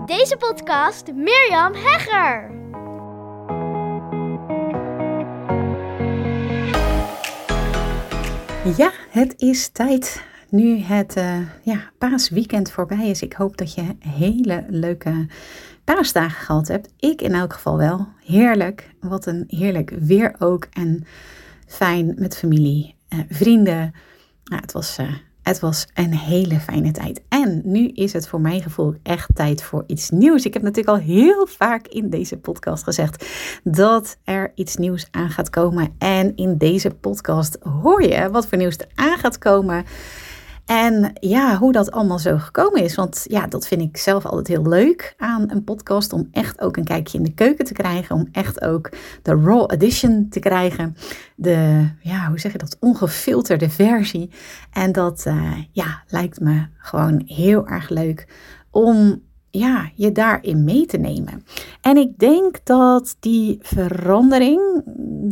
In deze podcast Mirjam Hegger. Ja, het is tijd nu het paasweekend voorbij is. Ik hoop dat je hele leuke paasdagen gehad hebt. Ik in elk geval wel. Heerlijk. Wat een heerlijk weer ook. En fijn met familie, vrienden. Nou, het was een hele fijne tijd. En nu is het voor mijn gevoel echt tijd voor iets nieuws. Ik heb natuurlijk al heel vaak in deze podcast gezegd dat er iets nieuws aan gaat komen. En in deze podcast hoor je wat voor nieuws er aan gaat komen. En ja, hoe dat allemaal zo gekomen is. Want ja, dat vind ik zelf altijd heel leuk aan een podcast. Om echt ook een kijkje in de keuken te krijgen. Om echt ook de raw edition te krijgen. De, hoe zeg je dat? Ongefilterde versie. En dat lijkt me gewoon heel erg leuk om je daarin mee te nemen. En ik denk dat die verandering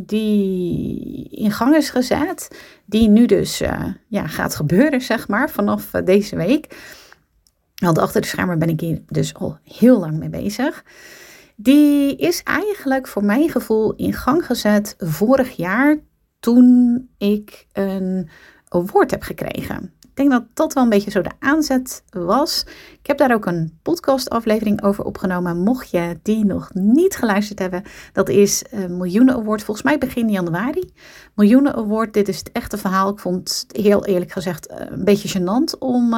die in gang is gezet, die nu dus gaat gebeuren, zeg maar, vanaf deze week. Want achter de schermen ben ik hier dus al heel lang mee bezig. Die is eigenlijk voor mijn gevoel in gang gezet vorig jaar toen ik een award heb gekregen. Ik denk dat dat wel een beetje zo de aanzet was. Ik heb daar ook een podcastaflevering over opgenomen. Mocht je die nog niet geluisterd hebben. Dat is een Miljoenen Award. Volgens mij begin januari. Miljoenen Award. Dit is het echte verhaal. Ik vond het heel eerlijk gezegd een beetje gênant om...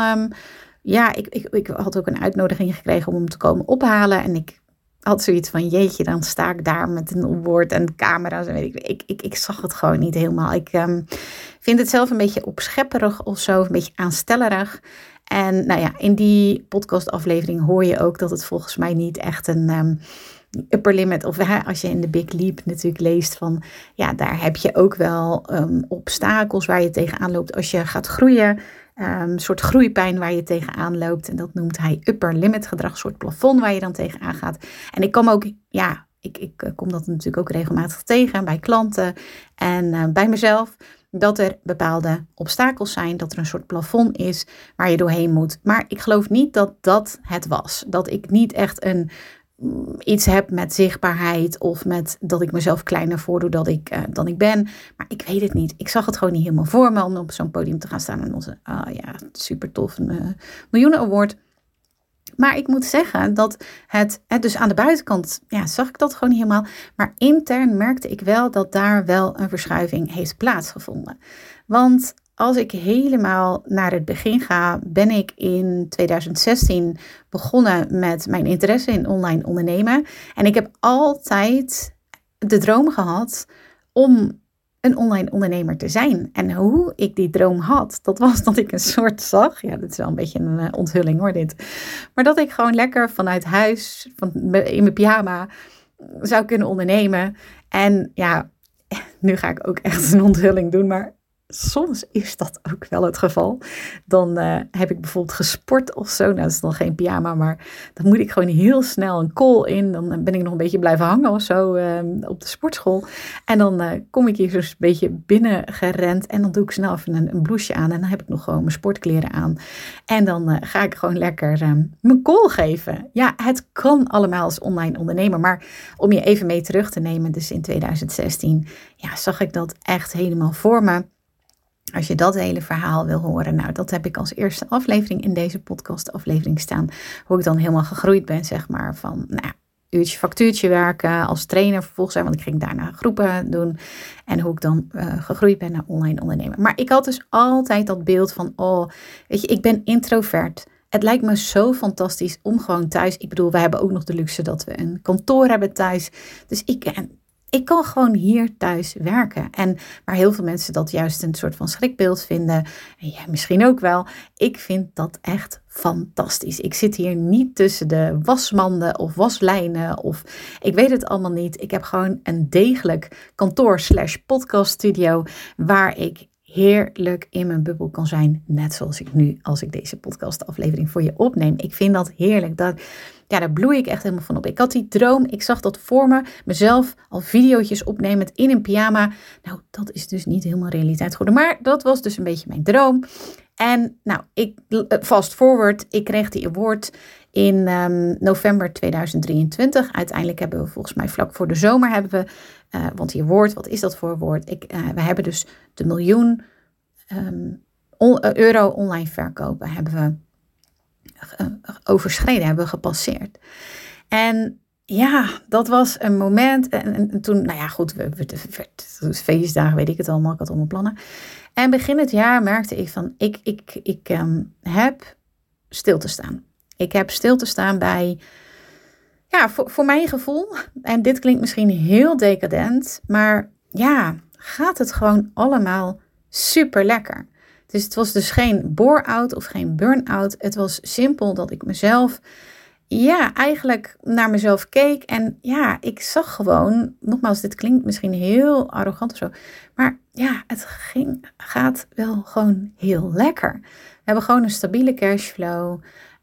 Ik had ook een uitnodiging gekregen om hem te komen ophalen. En ik had zoiets van, jeetje, dan sta ik daar met een award en camera's en weet ik zag het gewoon niet helemaal. Ik vind het zelf een beetje opschepperig of zo, een beetje aanstellerig. En in die podcastaflevering hoor je ook dat het volgens mij niet echt een upper limit, of als je in de Big Leap natuurlijk leest van, daar heb je ook wel obstakels waar je tegenaan loopt als je gaat groeien. Een soort groeipijn waar je tegenaan loopt. En dat noemt hij upper limit gedrag. Een soort plafond waar je dan tegenaan gaat. En ik kom ook, ik kom dat natuurlijk ook regelmatig tegen bij klanten en bij mezelf. Dat er bepaalde obstakels zijn. Dat er een soort plafond is waar je doorheen moet. Maar ik geloof niet dat dat het was. Dat ik niet echt iets heb met zichtbaarheid of met dat ik mezelf kleiner voordoe dan ik ben. Maar ik weet het niet. Ik zag het gewoon niet helemaal voor me om op zo'n podium te gaan staan en onze, super tof, een Miljoenen Award. Maar ik moet zeggen dat het dus aan de buitenkant, zag ik dat gewoon niet helemaal. Maar intern merkte ik wel dat daar wel een verschuiving heeft plaatsgevonden. Want als ik helemaal naar het begin ga, ben ik in 2016 begonnen met mijn interesse in online ondernemen. En ik heb altijd de droom gehad om een online ondernemer te zijn. En hoe ik die droom had, dat was dat ik een soort zag. Ja, dit is wel een beetje een onthulling hoor, dit. Maar dat ik gewoon lekker vanuit huis, in mijn pyjama, zou kunnen ondernemen. En nu ga ik ook echt een onthulling doen, maar soms is dat ook wel het geval. Dan heb ik bijvoorbeeld gesport of zo. Nou, dat is nog geen pyjama, maar dan moet ik gewoon heel snel een call in. Dan ben ik nog een beetje blijven hangen of zo op de sportschool. En dan kom ik hier zo'n beetje binnen gerend. En dan doe ik snel even een blouseje aan. En dan heb ik nog gewoon mijn sportkleren aan. En dan ga ik gewoon lekker mijn call geven. Ja, het kan allemaal als online ondernemer. Maar om je even mee terug te nemen. Dus in 2016 zag ik dat echt helemaal voor me. Als je dat hele verhaal wil horen, dat heb ik als eerste aflevering in deze podcastaflevering staan. Hoe ik dan helemaal gegroeid ben, zeg maar, van uurtje factuurtje werken, als trainer vervolgens zijn, want ik ging daarna groepen doen. En hoe ik dan gegroeid ben naar online ondernemen. Maar ik had dus altijd dat beeld van, ik ben introvert. Het lijkt me zo fantastisch om gewoon thuis, ik bedoel, we hebben ook nog de luxe dat we een kantoor hebben thuis. Dus ik kan gewoon hier thuis werken. En waar heel veel mensen dat juist een soort van schrikbeeld vinden. En jij misschien ook wel. Ik vind dat echt fantastisch. Ik zit hier niet tussen de wasmanden of waslijnen. Of ik weet het allemaal niet. Ik heb gewoon een degelijk kantoor/podcaststudio. Waar ik heerlijk in mijn bubbel kan zijn. Net zoals ik nu, als ik deze podcastaflevering voor je opneem. Ik vind dat heerlijk. Daar bloei ik echt helemaal van op. Ik had die droom, ik zag dat voor me, mezelf al videootjes opnemend in een pyjama. Nou, dat is dus niet helemaal realiteit geworden. Maar dat was dus een beetje mijn droom. En nou, fast forward, ik kreeg die award in november 2023. Uiteindelijk hebben we volgens mij vlak voor de zomer want die award, wat is dat voor award? We hebben dus de €1 miljoen online verkopen hebben we overschreden, hebben we gepasseerd. En ja, dat was een moment. En toen, nou ja, goed, feestdagen, weet ik het allemaal. Ik had allemaal plannen. En begin het jaar merkte ik van, ik heb stil te staan. Ik heb stil te staan bij, ja, voor mijn gevoel. En dit klinkt misschien heel decadent, maar ja, gaat het gewoon allemaal super lekker. Dus het was dus geen bore-out of geen burn-out. Het was simpel dat ik mezelf, ja, eigenlijk naar mezelf keek. En ja, ik zag gewoon, nogmaals, dit klinkt misschien heel arrogant of zo. Maar ja, het gaat wel gewoon heel lekker. We hebben gewoon een stabiele cashflow.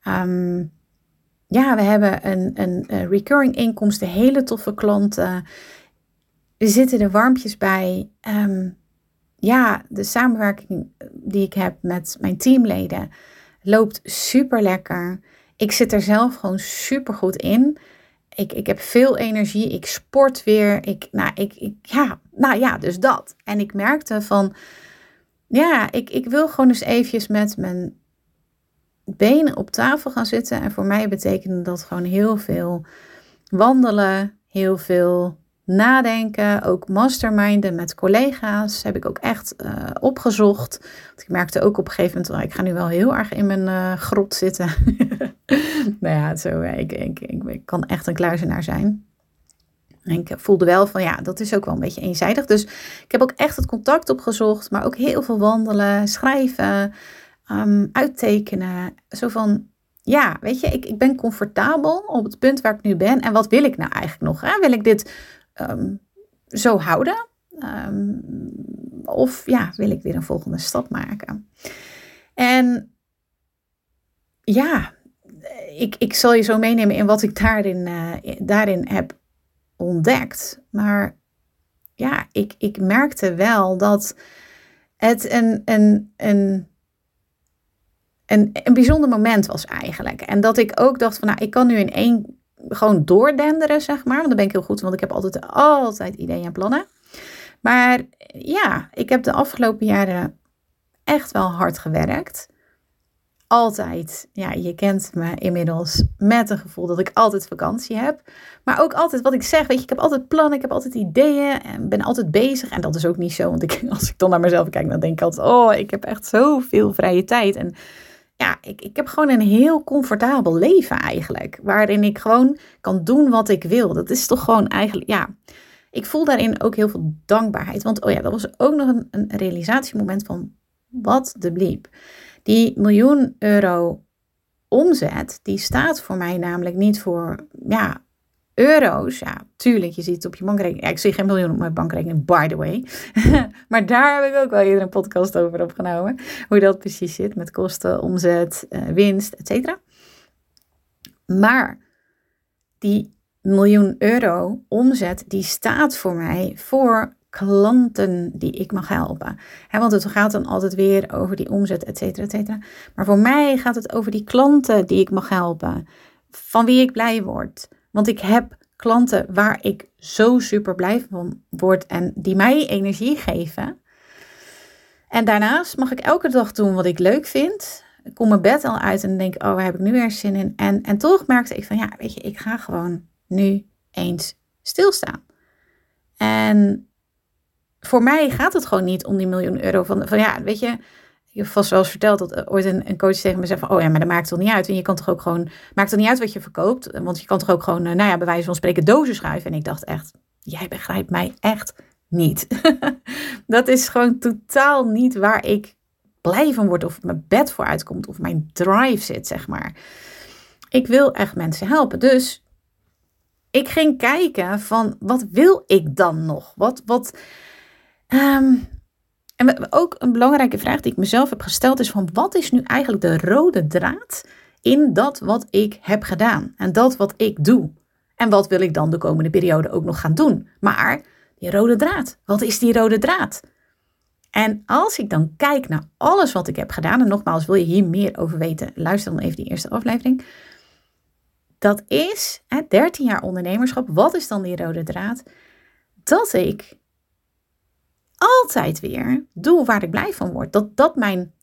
Ja, we hebben een recurring inkomsten, hele toffe klanten. Er zitten er warmpjes bij. Ja, de samenwerking die ik heb met mijn teamleden loopt super lekker. Ik zit er zelf gewoon super goed in. Ik heb veel energie. Ik sport weer. Dus dat. En ik merkte van, ja, ik wil gewoon eens eventjes met mijn benen op tafel gaan zitten. En voor mij betekende dat gewoon heel veel wandelen, heel veel nadenken, ook masterminden met collega's heb ik ook echt opgezocht. Want ik merkte ook op een gegeven moment, ik ga nu wel heel erg in mijn grot zitten. Nou ja, ik kan echt een kluizenaar zijn. En ik voelde wel van, ja, dat is ook wel een beetje eenzijdig. Dus ik heb ook echt het contact opgezocht, maar ook heel veel wandelen, schrijven, uittekenen. Zo van, ja, weet je, ik ben comfortabel op het punt waar ik nu ben. En wat wil ik nou eigenlijk nog? Hè? Wil ik dit zo houden? Of ja, wil ik weer een volgende stap maken? En ja, ik zal je zo meenemen in wat ik daarin heb ontdekt. Maar ja, ik merkte wel dat het een bijzonder moment was eigenlijk. En dat ik ook dacht van, nou, ik kan nu in één gewoon doordenderen, zeg maar. Want dan ben ik heel goed, want ik heb altijd ideeën en plannen. Maar ja, ik heb de afgelopen jaren echt wel hard gewerkt. Altijd, ja, je kent me inmiddels met een gevoel dat ik altijd vakantie heb. Maar ook altijd wat ik zeg, weet je, ik heb altijd plannen, ik heb altijd ideeën en ben altijd bezig. En dat is ook niet zo, want als ik dan naar mezelf kijk, dan denk ik altijd, ik heb echt zoveel vrije tijd. En ja, ik heb gewoon een heel comfortabel leven eigenlijk. Waarin ik gewoon kan doen wat ik wil. Dat is toch gewoon eigenlijk, ja. Ik voel daarin ook heel veel dankbaarheid. Want dat was ook nog een realisatiemoment van wat de bliep. Die €1 miljoen omzet, die staat voor mij namelijk niet voor, ja, euro's. Ja, tuurlijk, je ziet het op je bankrekening. Ja, ik zie geen miljoen op mijn bankrekening, by the way. Maar daar heb ik ook wel eerder een podcast over opgenomen. Hoe dat precies zit met kosten, omzet, winst, et cetera. Maar die €1 miljoen omzet, die staat voor mij voor klanten die ik mag helpen. Want het gaat dan altijd weer over die omzet, et cetera, et cetera. Maar voor mij gaat het over die klanten die ik mag helpen. Van wie ik blij word. Want ik heb klanten waar ik zo super blij van word en die mij energie geven. En daarnaast mag ik elke dag doen wat ik leuk vind. Ik kom mijn bed al uit en denk, waar heb ik nu weer zin in? En toch merkte ik van, ja, weet je, ik ga gewoon nu eens stilstaan. En voor mij gaat het gewoon niet om die €1 miljoen van ja, weet je, ik heb vast wel eens verteld dat ooit een coach tegen me zei van, maar dat maakt toch niet uit. En je kan toch ook gewoon, maakt toch niet uit wat je verkoopt. Want je kan toch ook gewoon, bij wijze van spreken dozen schuiven. En ik dacht echt, jij begrijpt mij echt niet. Dat is gewoon totaal niet waar ik blij van word. Of mijn bed voor uitkomt. Of mijn drive zit, zeg maar. Ik wil echt mensen helpen. Dus ik ging kijken van, wat wil ik dan nog? En ook een belangrijke vraag die ik mezelf heb gesteld is van, wat is nu eigenlijk de rode draad in dat wat ik heb gedaan? En dat wat ik doe? En wat wil ik dan de komende periode ook nog gaan doen? Maar die rode draad, wat is die rode draad? En als ik dan kijk naar alles wat ik heb gedaan, en nogmaals, wil je hier meer over weten, luister dan even die eerste aflevering. Dat is 13 jaar ondernemerschap. Wat is dan die rode draad? Dat ik altijd weer doe waar ik blij van word. Dat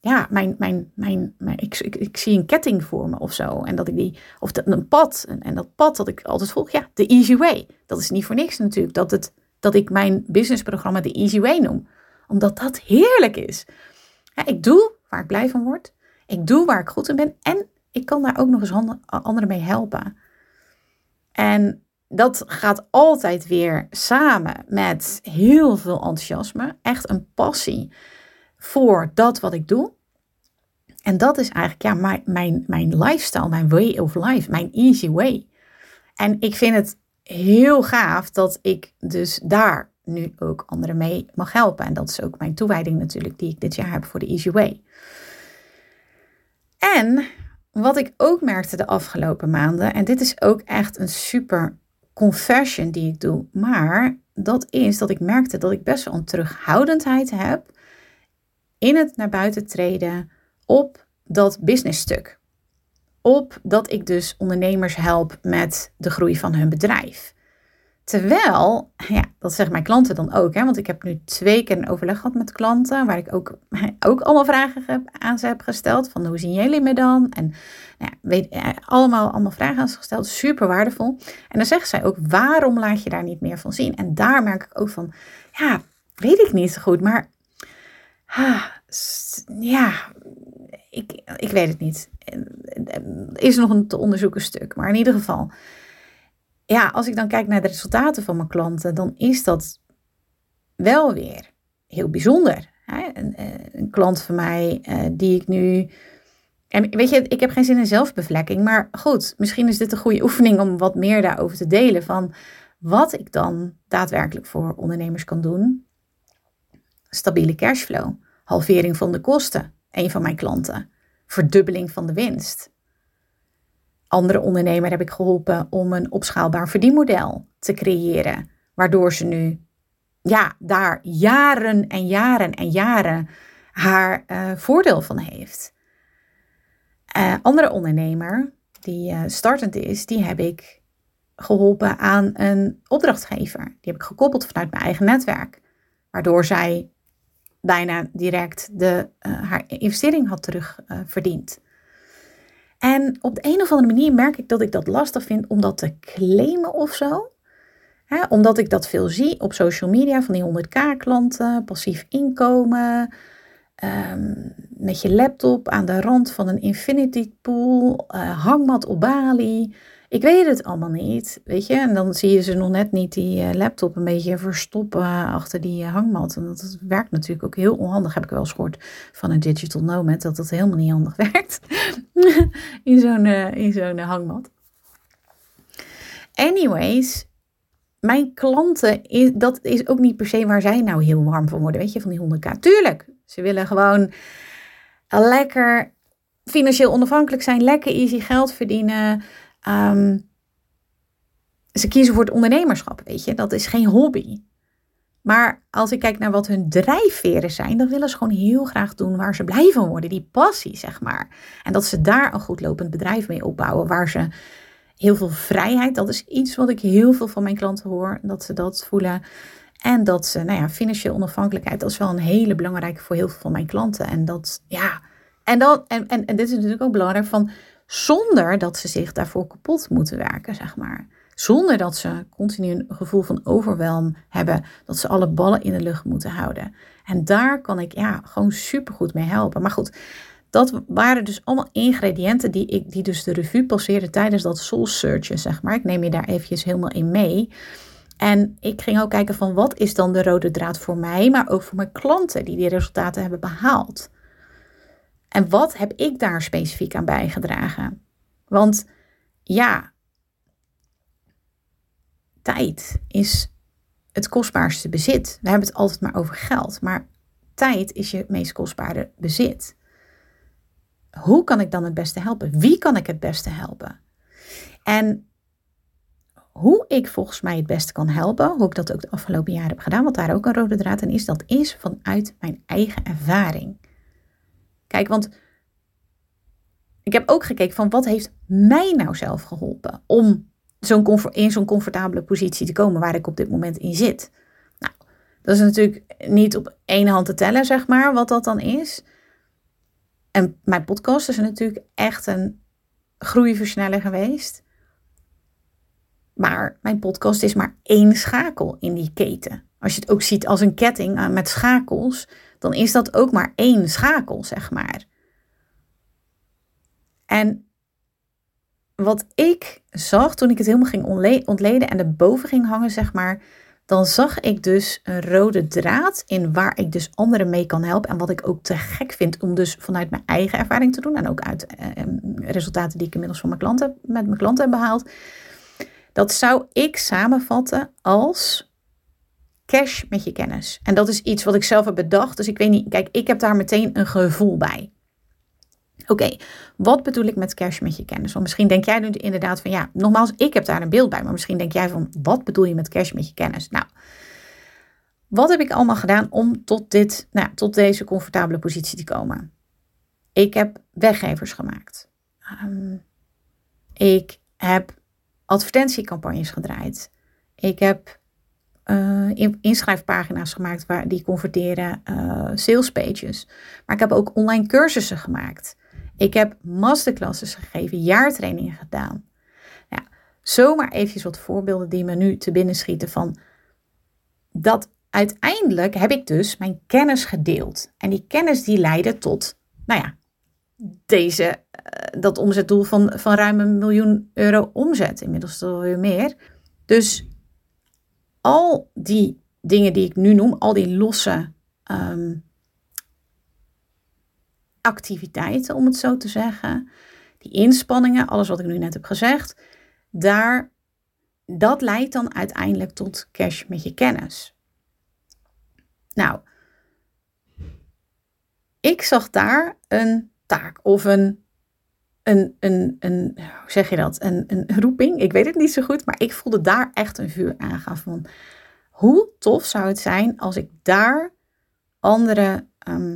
ik zie een ketting voor me of zo. En dat ik een pad. En dat pad dat ik altijd volg, ja, de easy way. Dat is niet voor niks natuurlijk. Dat ik mijn businessprogramma de easy way noem. Omdat dat heerlijk is. Ja, ik doe waar ik blij van word. Ik doe waar ik goed in ben. En ik kan daar ook nog eens anderen mee helpen. En dat gaat altijd weer samen met heel veel enthousiasme. Echt een passie voor dat wat ik doe. En dat is eigenlijk mijn lifestyle, mijn way of life, mijn easy way. En ik vind het heel gaaf dat ik dus daar nu ook anderen mee mag helpen. En dat is ook mijn toewijding natuurlijk die ik dit jaar heb voor de easy way. En wat ik ook merkte de afgelopen maanden, en dit is ook echt een super confession die ik doe, maar dat is dat ik merkte dat ik best wel een terughoudendheid heb in het naar buiten treden op dat businessstuk. Op dat ik dus ondernemers help met de groei van hun bedrijf. Terwijl, ja, dat zeggen mijn klanten dan ook, want ik heb nu 2 keer een overleg gehad met klanten, waar ik ook allemaal vragen aan ze heb gesteld, van hoe zien jullie me dan? En allemaal vragen aan ze gesteld, super waardevol. En dan zeggen zij ook, waarom laat je daar niet meer van zien? En daar merk ik ook van, ja, weet ik niet zo goed, maar ik weet het niet. Is nog een te onderzoeken stuk, maar in ieder geval, ja, als ik dan kijk naar de resultaten van mijn klanten, dan is dat wel weer heel bijzonder. Een klant van mij die ik nu... En weet je, ik heb geen zin in zelfbevlekking, maar goed, misschien is dit een goede oefening om wat meer daarover te delen van wat ik dan daadwerkelijk voor ondernemers kan doen. Stabiele cashflow, halvering van de kosten, een van mijn klanten, verdubbeling van de winst. Andere ondernemer heb ik geholpen om een opschaalbaar verdienmodel te creëren, waardoor ze nu daar jaren en jaren en jaren haar voordeel van heeft. Andere ondernemer die startend is, die heb ik geholpen aan een opdrachtgever. Die heb ik gekoppeld vanuit mijn eigen netwerk, waardoor zij bijna direct haar investering had terugverdiend. En op de een of andere manier merk ik dat ik dat lastig vind om dat te claimen of zo. Omdat ik dat veel zie op social media van die 100k klanten, passief inkomen, met je laptop aan de rand van een infinity pool, hangmat op Bali. Ik weet het allemaal niet, weet je. En dan zie je ze nog net niet die laptop een beetje verstoppen achter die hangmat. En dat werkt natuurlijk ook heel onhandig, heb ik wel eens gehoord van een digital nomad, dat dat helemaal niet handig werkt in zo'n hangmat. Anyways, mijn klanten, dat is ook niet per se waar zij nou heel warm van worden, weet je, van die 100k. Tuurlijk, ze willen gewoon lekker financieel onafhankelijk zijn, lekker easy geld verdienen. Ze kiezen voor het ondernemerschap, weet je. Dat is geen hobby. Maar als ik kijk naar wat hun drijfveren zijn, dan willen ze gewoon heel graag doen waar ze blij van worden. Die passie, zeg maar. En dat ze daar een goed lopend bedrijf mee opbouwen, waar ze heel veel vrijheid, dat is iets wat ik heel veel van mijn klanten hoor, dat ze dat voelen. En dat ze, financiële onafhankelijkheid, dat is wel een hele belangrijke voor heel veel van mijn klanten. En dat, ja, en dit is natuurlijk ook belangrijk van, zonder dat ze zich daarvoor kapot moeten werken, zeg maar. Zonder dat ze continu een gevoel van overwelm hebben, dat ze alle ballen in de lucht moeten houden. En daar kan ik gewoon supergoed mee helpen. Maar goed, dat waren dus allemaal ingrediënten die dus de revue passeerden tijdens dat soul searchen, zeg maar. Ik neem je daar eventjes helemaal in mee. En ik ging ook kijken van, wat is dan de rode draad voor mij, maar ook voor mijn klanten die resultaten hebben behaald. En wat heb ik daar specifiek aan bijgedragen? Want ja, tijd is het kostbaarste bezit. We hebben het altijd maar over geld, maar tijd is je meest kostbare bezit. Hoe kan ik dan het beste helpen? Wie kan ik het beste helpen? En hoe ik volgens mij het beste kan helpen, hoe ik dat ook de afgelopen jaren heb gedaan, wat daar ook een rode draad in is, dat is vanuit mijn eigen ervaring. Kijk, want ik heb ook gekeken van wat heeft mij nou zelf geholpen om in zo'n comfortabele positie te komen waar ik op dit moment in zit. Nou, dat is natuurlijk niet op één hand te tellen, zeg maar, wat dat dan is. En mijn podcast is natuurlijk echt een groeiversneller geweest. Maar mijn podcast is maar één schakel in die keten. Als je het ook ziet als een ketting met schakels, dan is dat ook maar één schakel, zeg maar. En wat ik zag toen ik het helemaal ging ontleden en erboven ging hangen, zeg maar, dan zag ik dus een rode draad in waar ik dus anderen mee kan helpen. En wat ik ook te gek vind om dus vanuit mijn eigen ervaring te doen. En ook uit resultaten die ik inmiddels van met mijn klanten heb behaald. Dat zou ik samenvatten als cash met je kennis. En dat is iets wat ik zelf heb bedacht. Dus ik weet niet, kijk, ik heb daar meteen een gevoel bij. Oké, wat bedoel ik met cash met je kennis? Want misschien denk jij nu inderdaad van, ja, nogmaals, ik heb daar een beeld bij. Maar misschien denk jij van, wat bedoel je met cash met je kennis? Nou, wat heb ik allemaal gedaan om tot deze comfortabele positie te komen? Ik heb weggevers gemaakt. Ik heb advertentiecampagnes gedraaid. Ik heb inschrijfpagina's gemaakt die converteren, salespages. Maar ik heb ook online cursussen gemaakt. Ik heb masterclasses gegeven, jaartrainingen gedaan. Ja, zomaar eventjes wat voorbeelden die me nu te binnen schieten van dat uiteindelijk heb ik dus mijn kennis gedeeld. En die kennis die leidde tot, dat omzetdoel van ruim €1 miljoen omzet. Inmiddels is het alweer meer. Dus al die dingen die ik nu noem, al die losse activiteiten, om het zo te zeggen, die inspanningen, alles wat ik nu net heb gezegd, dat leidt dan uiteindelijk tot cash met je kennis. Nou, ik zag daar een taak of hoe zeg je dat? Een roeping. Ik weet het niet zo goed, maar ik voelde daar echt een vuur aangaan van hoe tof zou het zijn als ik daar anderen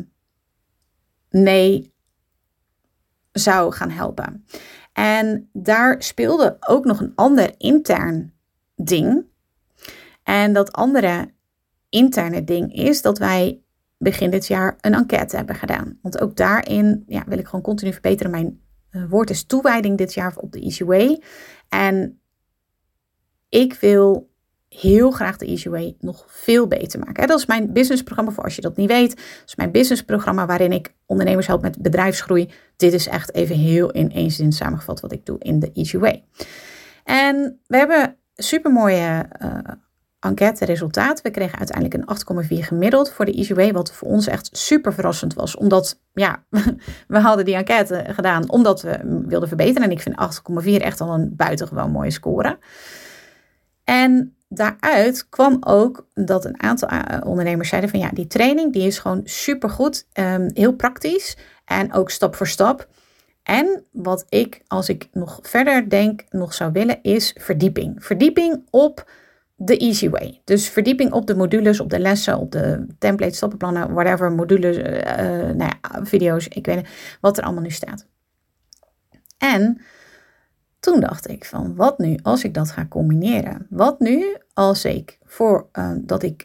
mee zou gaan helpen. En daar speelde ook nog een ander intern ding. En dat andere interne ding is dat wij begin dit jaar een enquête hebben gedaan. Want ook daarin wil ik gewoon continu verbeteren. Mijn woord is toewijding dit jaar op de Easy Way. En ik wil heel graag de Easy Way nog veel beter maken. Dat is mijn businessprogramma, voor als je dat niet weet. Dat is mijn businessprogramma waarin ik ondernemers help met bedrijfsgroei. Dit is echt even heel in één zin samengevat wat ik doe in de Easy Way. En we hebben supermooie enquête resultaat. We kregen uiteindelijk een 8,4 gemiddeld voor de Easy Way, wat voor ons echt super verrassend was. Omdat, we hadden die enquête gedaan omdat we wilden verbeteren. En ik vind 8,4 echt al een buitengewoon mooie score. En daaruit kwam ook dat een aantal ondernemers zeiden van die training die is gewoon supergoed, heel praktisch en ook stap voor stap. En wat ik, als ik nog verder denk, nog zou willen is verdieping. Verdieping op de Easy Way. Dus verdieping op de modules, op de lessen, op de templates, stappenplannen, whatever, modules, video's, ik weet niet wat er allemaal nu staat. En toen dacht ik van, wat nu als ik dat ga combineren? Wat nu als ik dat ik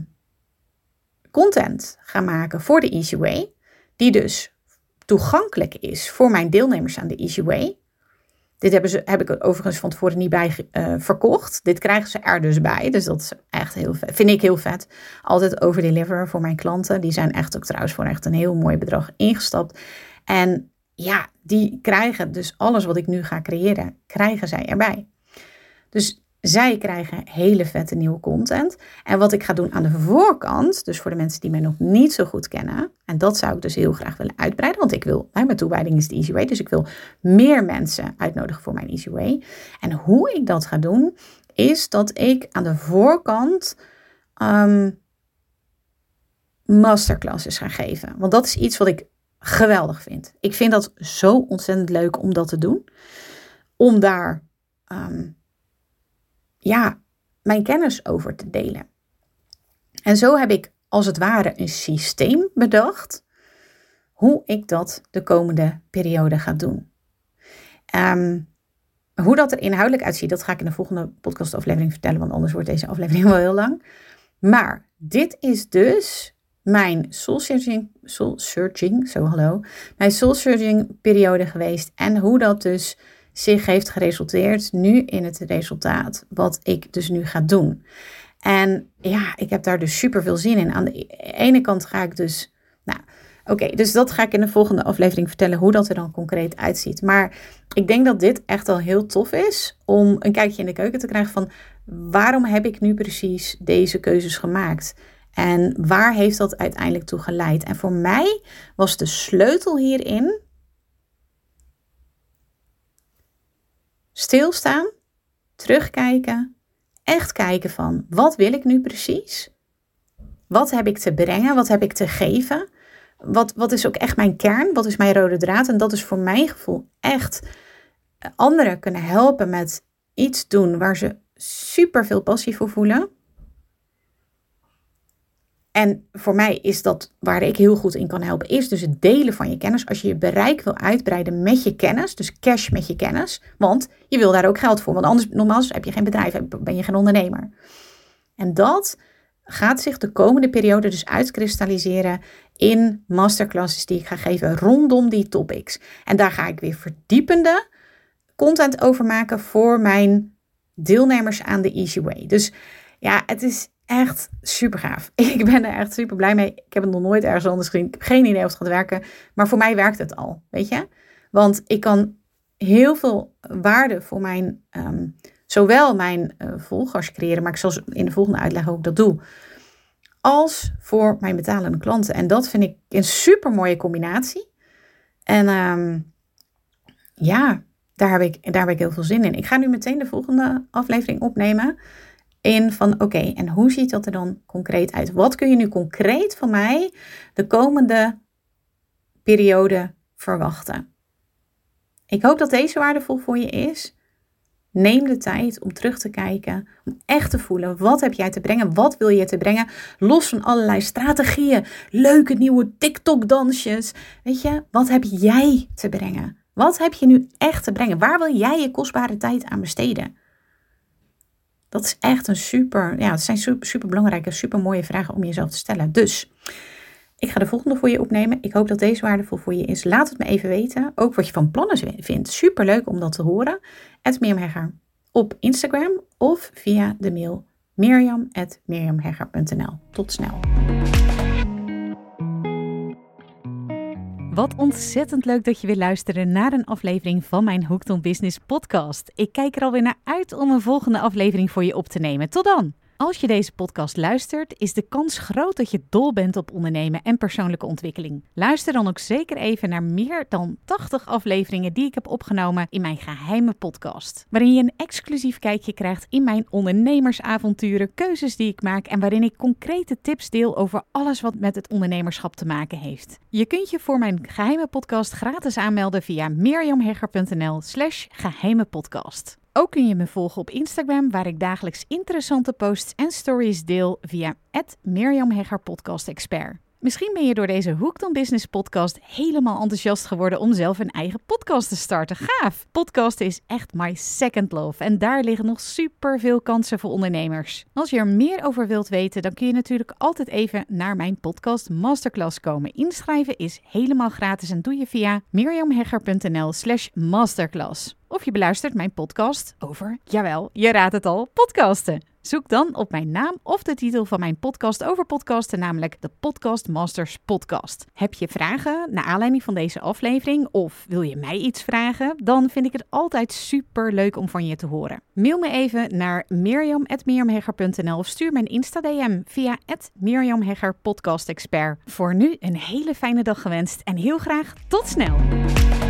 content ga maken voor de Easy Way, die dus toegankelijk is voor mijn deelnemers aan de Easy Way. Dit heb ik overigens van tevoren niet bij verkocht. Dit krijgen ze er dus bij. Dus dat is echt heel vet. Vind ik heel vet. Altijd overdeliveren voor mijn klanten. Die zijn echt ook trouwens voor echt een heel mooi bedrag ingestapt. En die krijgen dus alles wat ik nu ga creëren, krijgen zij erbij. Dus zij krijgen hele vette nieuwe content. En wat ik ga doen aan de voorkant, dus voor de mensen die mij nog niet zo goed kennen, en dat zou ik dus heel graag willen uitbreiden, want ik wil, mijn toewijding is de Easy Way, dus ik wil meer mensen uitnodigen voor mijn Easy Way. En hoe ik dat ga doen, is dat ik aan de voorkant masterclasses ga geven. Want dat is iets wat ik geweldig vind. Ik vind dat zo ontzettend leuk om dat te doen. Om daar mijn kennis over te delen. En zo heb ik als het ware een systeem bedacht hoe ik dat de komende periode ga doen. Hoe dat er inhoudelijk uitziet, dat ga ik in de volgende podcastaflevering vertellen, want anders wordt deze aflevering wel heel lang. Maar dit is dus mijn soul searching periode geweest en hoe dat dus zich heeft geresulteerd nu in het resultaat wat ik dus nu ga doen. En ik heb daar dus super veel zin in. Aan de ene kant ga ik dus, dus dat ga ik in de volgende aflevering vertellen hoe dat er dan concreet uitziet. Maar ik denk dat dit echt al heel tof is om een kijkje in de keuken te krijgen van waarom heb ik nu precies deze keuzes gemaakt? En waar heeft dat uiteindelijk toe geleid? En voor mij was de sleutel hierin stilstaan, terugkijken, echt kijken van wat wil ik nu precies? Wat heb ik te brengen? Wat heb ik te geven? Wat is ook echt mijn kern? Wat is mijn rode draad? En dat is voor mijn gevoel echt anderen kunnen helpen met iets doen waar ze super veel passie voor voelen. En voor mij is dat waar ik heel goed in kan helpen, is dus het delen van je kennis. Als je je bereik wil uitbreiden met je kennis, dus cash met je kennis. Want je wil daar ook geld voor. Want anders, nogmaals, heb je geen bedrijf, ben je geen ondernemer. En dat gaat zich de komende periode dus uitkristalliseren in masterclasses die ik ga geven rondom die topics. En daar ga ik weer verdiepende content over maken voor mijn deelnemers aan de Easy Way. Dus het is echt super gaaf. Ik ben er echt super blij mee. Ik heb het nog nooit ergens anders gezien. Ik heb geen idee of het gaat werken. Maar voor mij werkt het al, weet je. Want ik kan heel veel waarde voor mijn, zowel mijn volgers creëren, maar ik zal in de volgende uitleggen hoe ik dat doe, als voor mijn betalende klanten. En dat vind ik een super mooie combinatie. En daar heb ik heel veel zin in. Ik ga nu meteen de volgende aflevering opnemen. En hoe ziet dat er dan concreet uit? Wat kun je nu concreet van mij de komende periode verwachten? Ik hoop dat deze waardevol voor je is. Neem de tijd om terug te kijken, om echt te voelen, wat heb jij te brengen, wat wil je te brengen, los van allerlei strategieën, leuke nieuwe TikTok-dansjes. Weet je, wat heb jij te brengen? Wat heb je nu echt te brengen? Waar wil jij je kostbare tijd aan besteden? Dat is echt het zijn super belangrijke, super mooie vragen om jezelf te stellen. Dus ik ga de volgende voor je opnemen. Ik hoop dat deze waardevol voor je is. Laat het me even weten. Ook wat je van plannen vindt. Super leuk om dat te horen. @Mirjam Hegger op Instagram of via de mail mirjam@mirjamhegger.nl. Tot snel. Wat ontzettend leuk dat je weer luisterde naar een aflevering van mijn Hooked on Business podcast. Ik kijk er alweer naar uit om een volgende aflevering voor je op te nemen. Tot dan! Als je deze podcast luistert, is de kans groot dat je dol bent op ondernemen en persoonlijke ontwikkeling. Luister dan ook zeker even naar meer dan 80 afleveringen die ik heb opgenomen in mijn geheime podcast. Waarin je een exclusief kijkje krijgt in mijn ondernemersavonturen, keuzes die ik maak en waarin ik concrete tips deel over alles wat met het ondernemerschap te maken heeft. Je kunt je voor mijn geheime podcast gratis aanmelden via mirjamhegger.nl/geheimepodcast. Ook kun je me volgen op Instagram, waar ik dagelijks interessante posts en stories deel via @mirjamheggerpodcastexpert. Misschien ben je door deze Hooked on Business podcast helemaal enthousiast geworden om zelf een eigen podcast te starten. Gaaf! Podcasten is echt my second love en daar liggen nog super veel kansen voor ondernemers. Als je er meer over wilt weten, dan kun je natuurlijk altijd even naar mijn podcast Masterclass komen. Inschrijven is helemaal gratis en doe je via mirjamhegger.nl/masterclass. Of je beluistert mijn podcast over, jawel, je raadt het al, podcasten. Zoek dan op mijn naam of de titel van mijn podcast over podcasten, namelijk de Podcast Masters Podcast. Heb je vragen naar aanleiding van deze aflevering of wil je mij iets vragen? Dan vind ik het altijd super leuk om van je te horen. Mail me even naar mirjam@mirjamhegger.nl of stuur me een Insta-DM via @mirjamheggerpodcastexpert. Voor nu een hele fijne dag gewenst en heel graag tot snel!